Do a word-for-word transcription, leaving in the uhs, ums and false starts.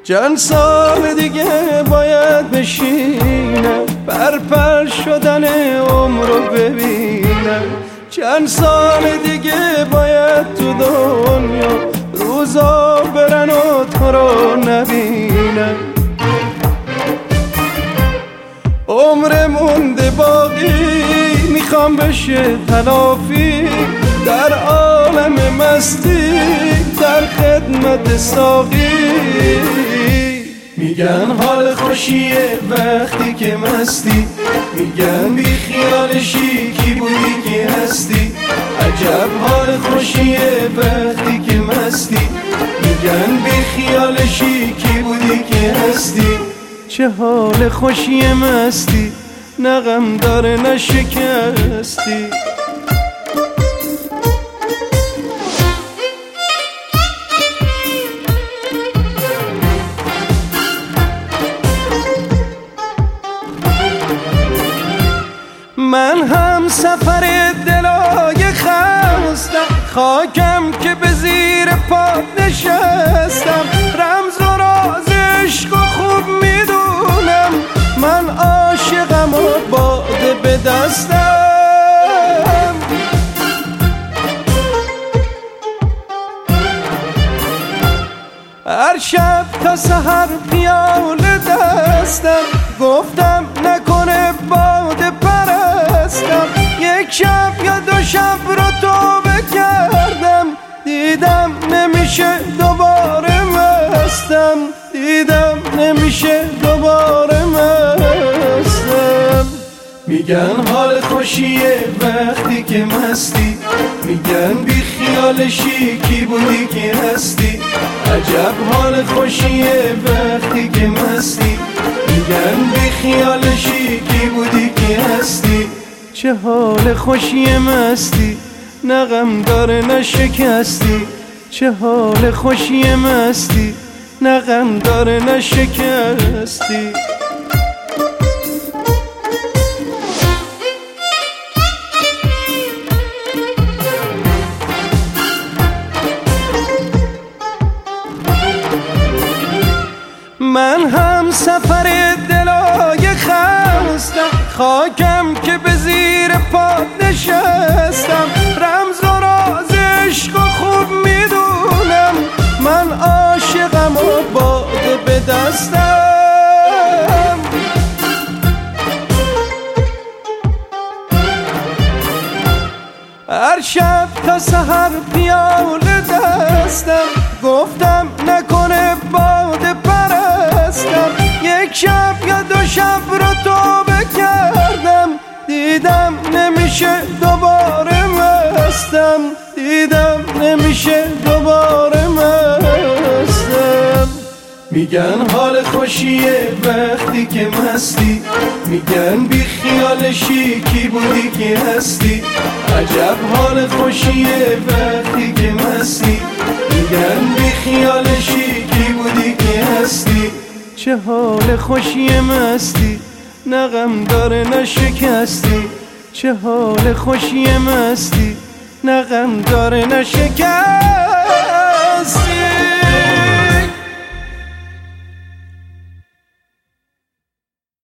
چند سال دیگه باید بشینم پر پر شدن عمر رو ببینم. چند سال دیگه باید تو دنیا روزا برن و تو رو نبینم. عمر مونده باقی میخوام بشه تلافی در عالم مستی در خدمت ساقی. میگن حال خوشیه وقتی که مستی، میگن بی خیالشی کی بودی کی هستی. عجب حال خوشیه وقتی که مستی، میگن بی خیالشی کی بودی کی هستی. چه حال خوشی مستی، نه غم داره نه شکستی. من هم سفر دلای خستم، خاکم که به زیر پات نشستم. رمز و راز عشق و خوب میدونم، من عاشقم و باده به دستم. هر شب تا سحر پیاله دستم، گفتم نکنه باده پرستم. یک شب یا دو شب رو توبه کردم، دیدم نمیشه دوباره مستم. دیدم نمیشه دوباره مستم. میگن حال خوشیه وقتی که مستی، میگن بی خیالشی کی بودی کی هستی. عجب حال خوشیه وقتی که مستی، میگن بی خیالشی کی بودی کی هستی. چه حال خوشی مستی، نه غم داره نه شکستی. چه حال خوشی مستی، نه غم داره نه شکستی. من هم سفر دلای خستم، خاکم که به زیر پات نشستم. رمز و راز عشق و خوب میدونم، من عاشقم و باده به دستم. هر شب تا سحر پیاله دستم، گفتم نکنه باده پرستم. یک شب یا دو شب رو توبه کردم، دیدم نمیشه دوباره مستم. دیدم نمیشه دوباره مستم. میگن حال خوشیه وقتی که مستی، میگن بی خیالشی کی بودی کی هستی. عجب حال خوشیه وقتی که مستی، میگن بی خیالشی کی بودی کی هستی. چه حال خوشی مستی، نه غم داره نه شکستی. چه حال خوشی مستی، نه غم داره نه شکستی.